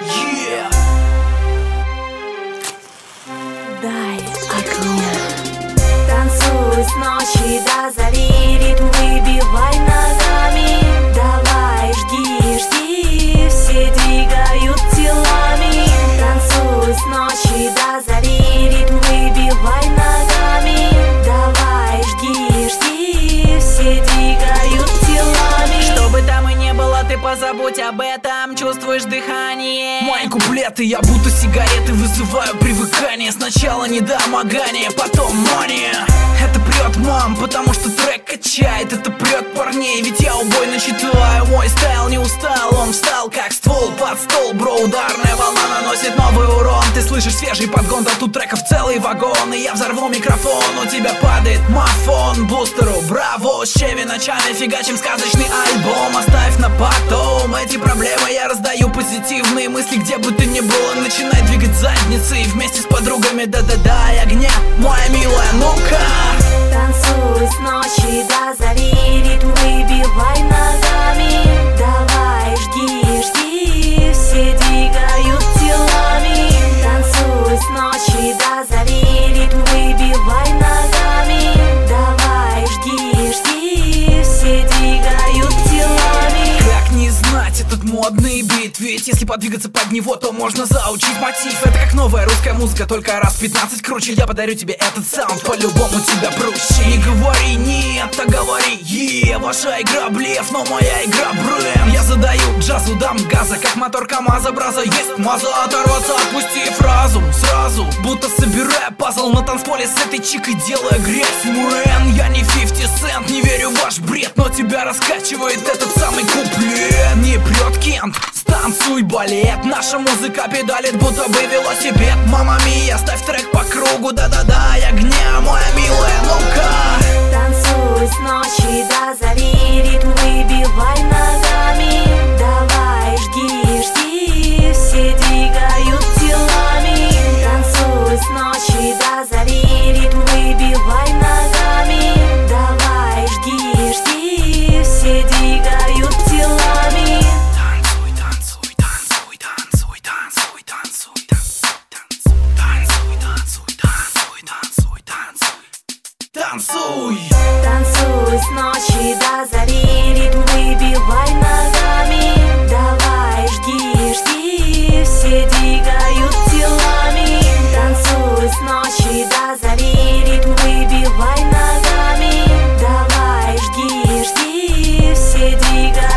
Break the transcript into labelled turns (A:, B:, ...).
A: Yeah.
B: Дай огня. Танцуй с ночи до зари, ритм выбивай ногами. Давай, жги, жги, все двигают телами. Танцуй с ночи до зари, ритм выбивай ногами. Давай, жги, жги, все двигают телами.
A: Что бы там и не было, ты позабудь об этом. Чувствуешь дыхание.
C: Мои куплеты, я будто сигареты, вызываю привыкание. Сначала недомогание, потом мания. Это прет, мам, потому что трек качает. Это прет парней, ведь я убойно читаю. Мой стайл не устал, он встал как ствол под стол. Бро, ударная волна наносит новый урон. Ты слышишь свежий подгон, да тут треков целый вагон. И я взорву микрофон, у тебя падает мафон. Бустеру, браво, с Чеви ночами фигачим сказочный альбом. Оставь на потом эти проблемы, я раздаю позитивные мысли. Где бы ты ни было, начинай двигать задницей. Вместе с подругами, да-да-да, огня, моя милая, ну-ка.
B: Танцуй с ночи до зари, ритм выбивай ногами. Давай, жги, жги, все двигают телами. Танцуй с ночи до зари, ритм выбивай ногами. Давай, жги, жги, все двигают телами.
C: Как не знать этот модный бит? Ведь если подвигаться под него, то можно заучить мотив. Это как новая русская музыка, только раз в 15 круче. Я подарю тебе этот саунд, по-любому тебя проще. Не говори нет, а говори ваша игра блеф, но моя игра бренд. Я задаю джазу, дам газа, как мотор КамАЗа. Браза есть маза, оторваться, отпустив разум сразу, будто собирая пазл на танцполе с этой чикой, делая грязь. Мэн, я не 50 Cent, не верю в ваш бред, но тебя раскачивает этот самый куплет. Не прет Кент, станцуй балет. Наша музыка педалит, будто бы велосипед. Мама мия, ставь трек по кругу, да-да-да, огня, моя милая, ну-ка.
B: Танцуй с ночи до зари, ритм выбивай ногами. Давай, жги, жги, все двигают телами. Танцуй с ночи до зари, ритм выбивай ногами. Давай, жги, жги, все двигают телами.
C: Танцуй, танцуй, танцуй, танцуй, танцуй, танцуй, танцуй, танцуй, танцуй, танцуй, танцуй, танцуй.
B: Танцуй с ночи до зари, ритм выбивай ногами. Давай, жги, жги, все двигают телами. Танцуй с ночи до зари, ритм выбивай ногами. Давай, жги, жги, все двигают